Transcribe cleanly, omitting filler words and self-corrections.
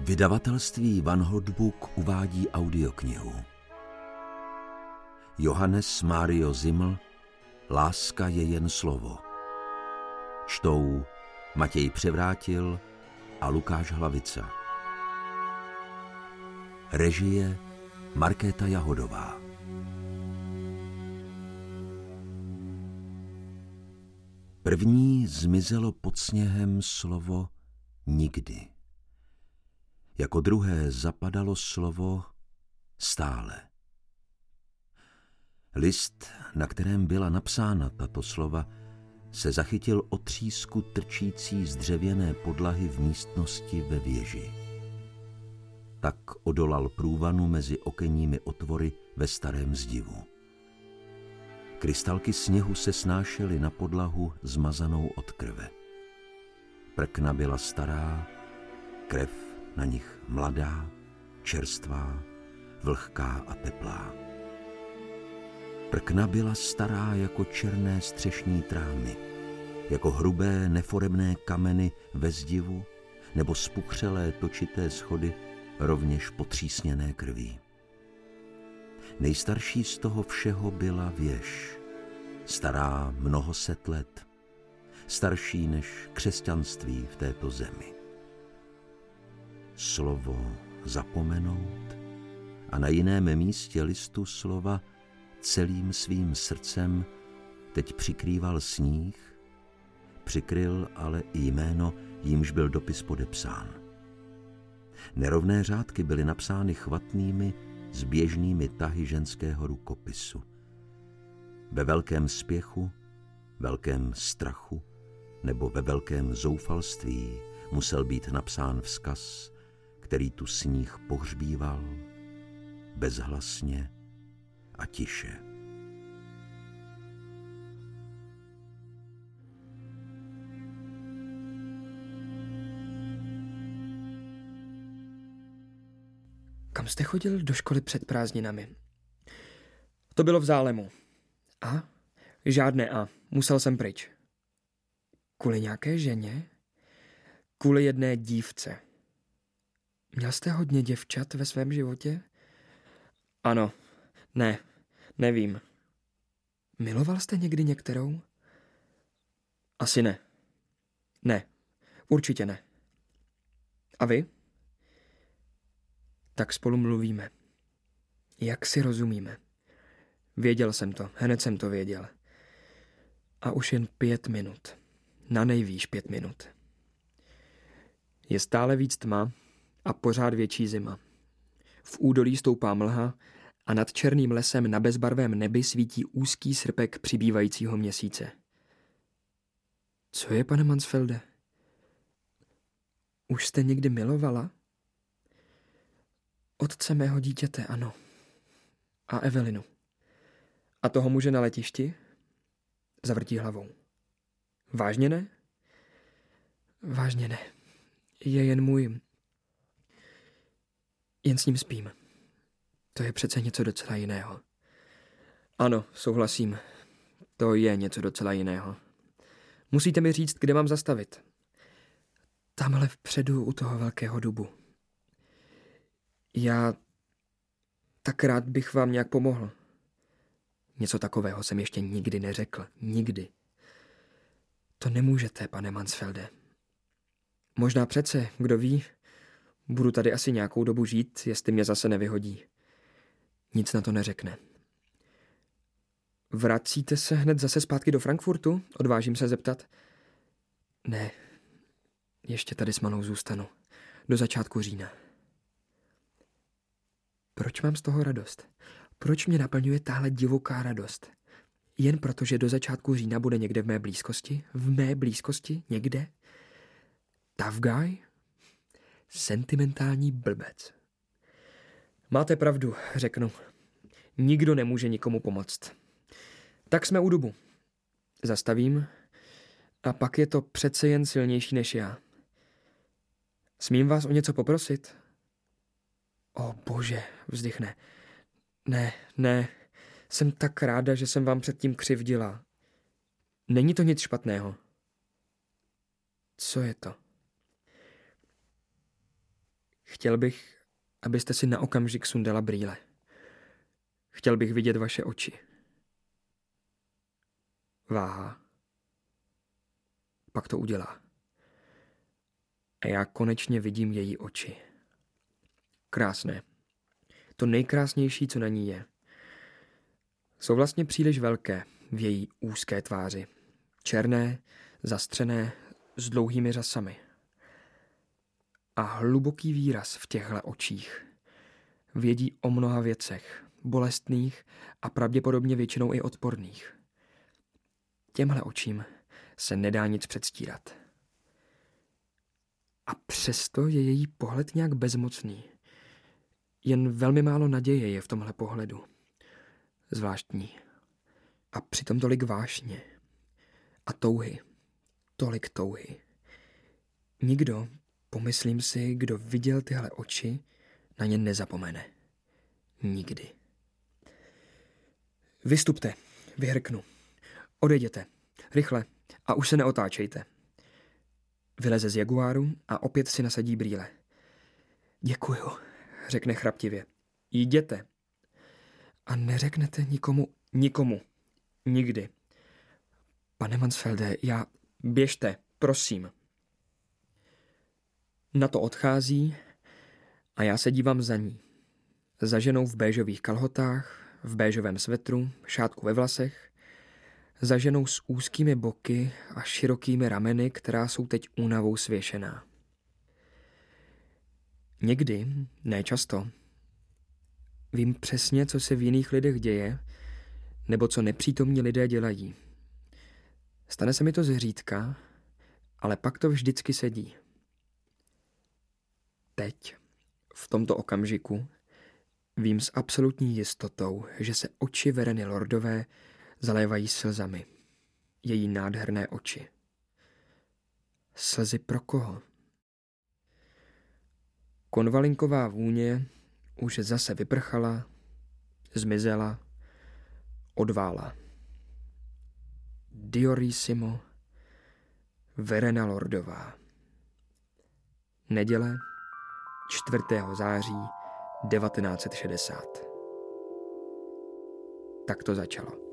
Vydavatelství Van Hotbook uvádí audioknihu. Johannes Mário Zimmel, Láska je jen slovo. Čtou Matěj Převrátil a Lukáš Hlavica. Režie Markéta Jahodová. První zmizelo pod sněhem slovo nikdy. Jako druhé zapadalo slovo stále. List, na kterém byla napsána tato slova, se zachytil o třísku trčící z dřevěné podlahy v místnosti ve věži. Tak odolal průvanu mezi okenními otvory ve starém zdivu. Krystalky sněhu se snášely na podlahu zmazanou od krve. Prkna byla stará, krev na nich mladá, čerstvá, vlhká a teplá. Prkna byla stará jako černé střešní trámy, jako hrubé neforemné kameny ve zdivu nebo spuchřelé točité schody rovněž potřísněné krví. Nejstarší z toho všeho byla věž, stará mnoho set let, starší než křesťanství v této zemi. Slovo zapomenout a na jiném místě listu slova celým svým srdcem teď přikrýval sníh, přikryl ale i jméno, jímž byl dopis podepsán. Nerovné řádky byly napsány chvatnými, zběžnými tahy ženského rukopisu. Ve velkém spěchu, velkém strachu nebo ve velkém zoufalství musel být napsán vzkaz, který tu sníh pohřbíval bezhlasně a tiše. Kam jste chodil do školy před prázdninami? To bylo v Zálemu. A? Žádné a. Musel jsem pryč. Kvůli nějaké ženě? Kvůli jedné dívce. Měl jste hodně děvčat ve svém životě? Ano. Ne. Nevím. Miloval jste někdy některou? Asi ne. Ne. Určitě ne. A vy? Tak spolu mluvíme. Jak si rozumíme? Věděl jsem to, hned jsem to věděl. A už jen 5 minut. Na nejvýš 5 minut. Je stále víc tma a pořád větší zima. V údolí stoupá mlha a nad černým lesem na bezbarvém nebi svítí úzký srpek přibývajícího měsíce. Co je, pane Mansfelde? Už jste někdy milovala? Otce mého dítěte, ano. A Evelinu. A toho muže na letišti? Zavrtí hlavou. Vážně ne? Vážně ne. Je jen můj. Jen s ním spím. To je přece něco docela jiného. Ano, souhlasím. To je něco docela jiného. Musíte mi říct, kde mám zastavit. Tamhle vpředu u toho velkého dubu. Já tak rád bych vám nějak pomohl. Něco takového jsem ještě nikdy neřekl. Nikdy. To nemůžete, pane Mansfelde. Možná přece, kdo ví, budu tady asi nějakou dobu žít, jestli mě zase nevyhodí. Nic na to neřekne. Vracíte se hned zase zpátky do Frankfurtu? Odvážím se zeptat. Ne, ještě tady s malou zůstanu. Do začátku října. Proč mám z toho radost? Proč mě naplňuje tahle divoká radost? Jen proto, že do začátku října bude někde v mé blízkosti? V mé blízkosti? Někde? Tough guy? Sentimentální blbec. Máte pravdu, řeknu. Nikdo nemůže nikomu pomoct. Tak jsme u dubu. Zastavím a pak je to přece jen silnější než já. Smím vás o něco poprosit? O bože, vzdychne. Ne, jsem tak ráda, že jsem vám předtím křivdila. Není to nic špatného. Co je to? Chtěl bych, abyste si na okamžik sundala brýle. Chtěl bych vidět vaše oči. Váha. Pak to udělá. A já konečně vidím její oči. Krásné. To nejkrásnější, co na ní je. Jsou vlastně příliš velké v její úzké tváři. Černé, zastřené, s dlouhými řasami. A hluboký výraz v těchto očích. Vědí o mnoha věcech, bolestných a pravděpodobně většinou i odporných. Těmhle očím se nedá nic předstírat. A přesto je její pohled nějak bezmocný. Jen velmi málo naděje je v tomhle pohledu. Zvláštní. A přitom tolik vášně. A touhy. Tolik touhy. Nikdo, pomyslím si, kdo viděl tyhle oči, na ně nezapomene. Nikdy. Vystupte, vyhrknu. Odejděte. Rychle. A už se neotáčejte. Vyleze z jaguáru a opět si nasadí brýle. Děkuju, řekne chraptivě. Jděte. A neřeknete nikomu. Nikdy. Pane Mansfelde, běžte, prosím. Na to odchází a já se dívám za ní. Za ženou v béžových kalhotách, v béžovém svetru, šátku ve vlasech, za ženou s úzkými boky a širokými rameny, která jsou teď únavou svěšená. Někdy, ne často, vím přesně, co se v jiných lidech děje, nebo co nepřítomní lidé dělají. Stane se mi to zřídka, ale pak to vždycky sedí. Teď, v tomto okamžiku, vím s absolutní jistotou, že se oči Vereny Lordové zalévají slzami. Její nádherné oči. Slzy pro koho? Konvalinková vůně už zase vyprchala, zmizela, odvála. Diorissimo, Verena Lordová. Neděle 4. září 1960. Tak to začalo.